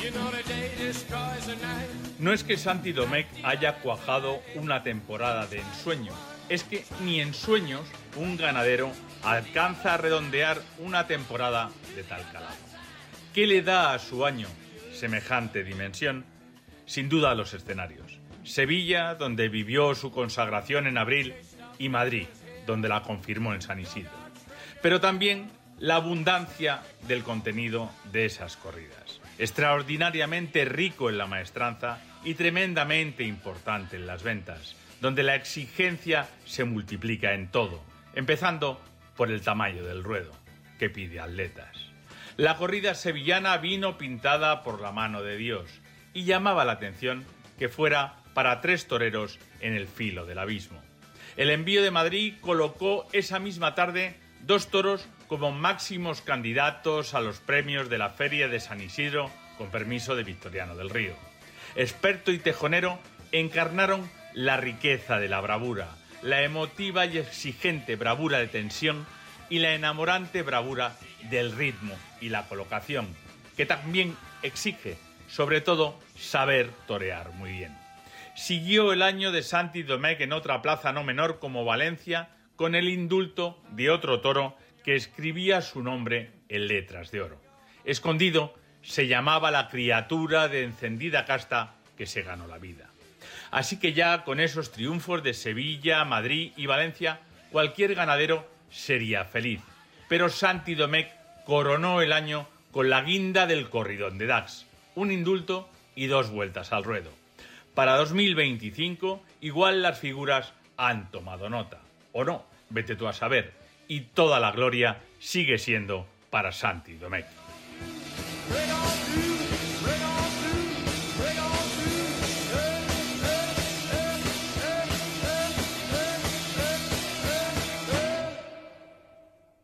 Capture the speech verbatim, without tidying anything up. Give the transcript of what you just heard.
No es que Santi Domecq haya cuajado una temporada de ensueño, es que ni en sueños un ganadero alcanza a redondear una temporada de tal calado. ¿Qué le da a su año semejante dimensión? Sin duda los escenarios. Sevilla, donde vivió su consagración en abril, y Madrid, donde la confirmó en San Isidro. Pero también la abundancia del contenido de esas corridas. Extraordinariamente rico en la maestranza y tremendamente importante en las ventas, donde la exigencia se multiplica en todo, empezando por el tamaño del ruedo, que pide atletas. La corrida sevillana vino pintada por la mano de Dios y llamaba la atención que fuera para tres toreros en el filo del abismo. El envío de Madrid colocó esa misma tarde dos toros como máximos candidatos a los premios de la Feria de San Isidro, con permiso de Victoriano del Río. Experto y tejonero encarnaron la riqueza de la bravura, la emotiva y exigente bravura de tensión y la enamorante bravura del ritmo y la colocación, que también exige, sobre todo, saber torear muy bien. Siguió el año de Santi Domecq en otra plaza no menor como Valencia, con el indulto de otro toro que escribía su nombre en letras de oro. Escondido se llamaba la criatura de encendida casta que se ganó la vida. Así que ya con esos triunfos de Sevilla, Madrid y Valencia, cualquier ganadero sería feliz. Pero Santi Domecq coronó el año con la guinda del corridón de Dax, un indulto y dos vueltas al ruedo. Para dos mil veinticinco, igual las figuras han tomado nota. O no, vete tú a saber. Y toda la gloria sigue siendo para Santi Domecq.